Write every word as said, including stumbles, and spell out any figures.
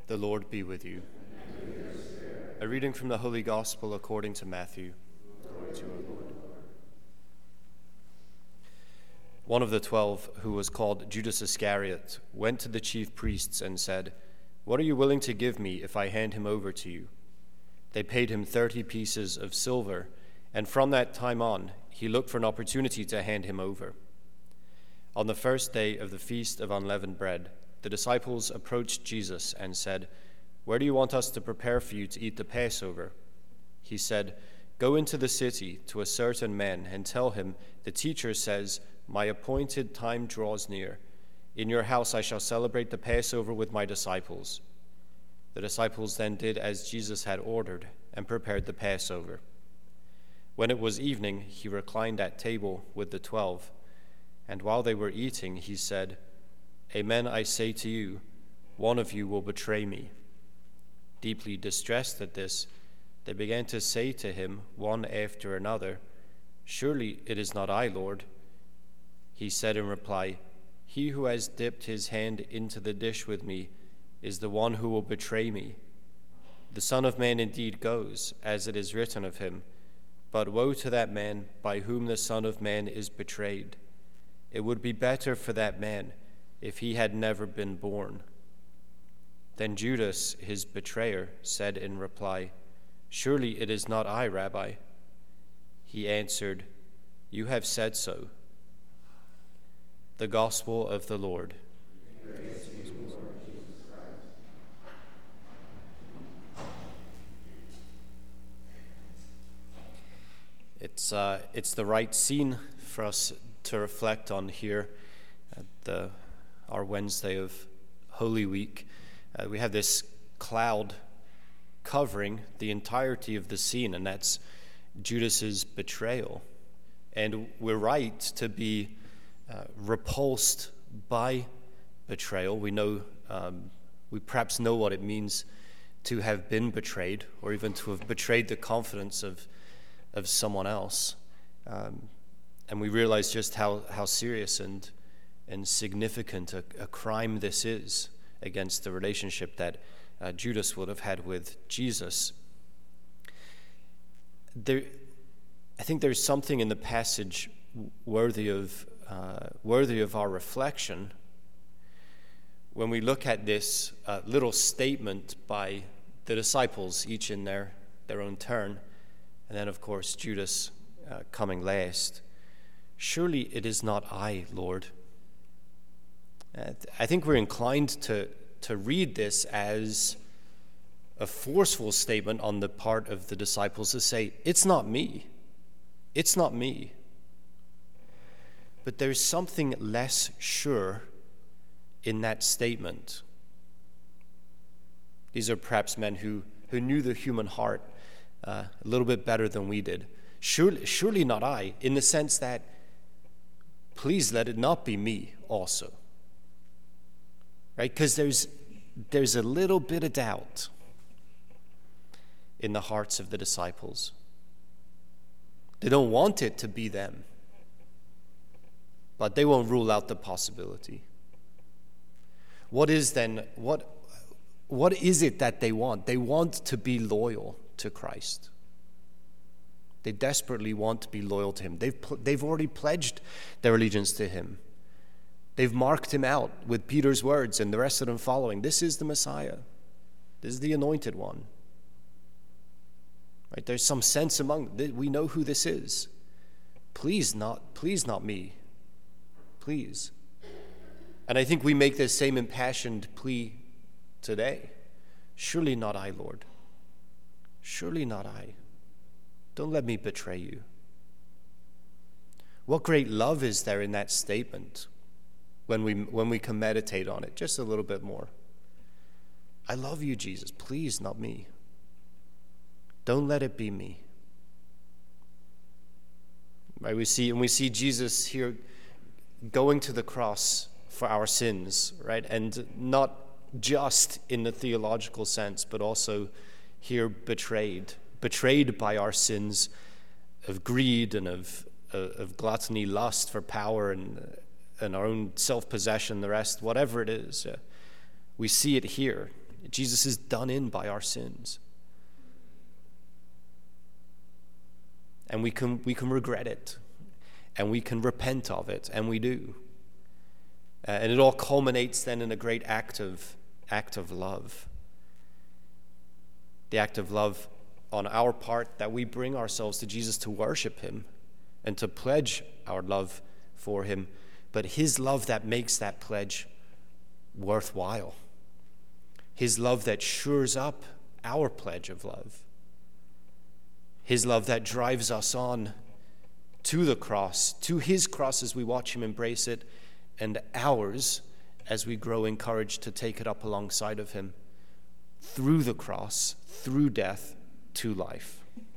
The Lord be with you. A reading from the Holy Gospel according to Matthew. Glory to our Lord. One of the twelve, who was called Judas Iscariot, went to the chief priests and said, "What are you willing to give me if I hand him over to you?" They paid him thirty pieces of silver, and from that time on, he looked for an opportunity to hand him over. On the first day of the Feast of Unleavened Bread, the disciples approached Jesus and said, "Where do you want us to prepare for you to eat the Passover?" He said, "Go into the city to a certain man and tell him, 'The teacher says, my appointed time draws near. In your house I shall celebrate the Passover with my disciples.'" The disciples then did as Jesus had ordered and prepared the Passover. When it was evening, he reclined at table with the twelve, and while they were eating, he said, "Amen, I say to you, one of you will betray me." Deeply distressed at this, they began to say to him, one after another, "Surely it is not I, Lord." He said in reply, "He who has dipped his hand into the dish with me is the one who will betray me. The Son of Man indeed goes, as it is written of him, but woe to that man by whom the Son of Man is betrayed. It would be better for that man if he had never been born." Then Judas, his betrayer, said in reply, "Surely it is not I, Rabbi." He answered, "You have said so." The Gospel of the Lord. Praise to you, Lord Jesus Christ. It's, uh, it's the right scene for us to reflect on here at the our Wednesday of Holy Week. Uh, we have this cloud covering the entirety of the scene, and that's Judas's betrayal. And we're right to be uh, repulsed by betrayal. We know, um, we perhaps know what it means to have been betrayed, or even to have betrayed the confidence of of someone else. Um, and we realize just how, how serious and and significant a, a crime this is against the relationship that uh, Judas would have had with Jesus. There, I think there's something in the passage worthy of uh, worthy of our reflection when we look at this uh, little statement by the disciples, each in their, their own turn, and then, of course, Judas uh, coming last. "Surely it is not I, Lord." Uh, I think we're inclined to, to read this as a forceful statement on the part of the disciples to say, "It's not me. It's not me." But there's something less sure in that statement. These are perhaps men who, who knew the human heart uh, a little bit better than we did. Surely, surely not I, in the sense that, please let it not be me also. Right? Because there's there's a little bit of doubt in the hearts of the disciples. They don't want it to be them, but they won't rule out the possibility. What is then, what what is it that they want? They want to be loyal to Christ. They desperately want to be loyal to him. They've they've already pledged their allegiance to him. They've marked him out with Peter's words and the rest of them following. This is the Messiah. This is the anointed one. Right? There's some sense among them. We know who this is. Please not, please not me. Please. And I think we make this same impassioned plea today. Surely not I, Lord. Surely not I. Don't let me betray you. What great love is there in that statement? When we when we can meditate on it just a little bit more. I love you, Jesus. Please, not me. Don't let it be me. Right? We see and we see Jesus here going to the cross for our sins, right? And not just in the theological sense, but also here betrayed, betrayed by our sins of greed and of of gluttony, lust for power, and and our own self-possession, the rest, whatever it is. Uh, we see it here. Jesus is done in by our sins. And we can we can regret it, and we can repent of it, and we do. Uh, and it all culminates then in a great act of act of love. The act of love on our part, that we bring ourselves to Jesus to worship him and to pledge our love for him, but his love that makes that pledge worthwhile. His love that shores up our pledge of love. His love that drives us on to the cross, to his cross as we watch him embrace it, and ours as we grow encouraged to take it up alongside of him, through the cross, through death, to life.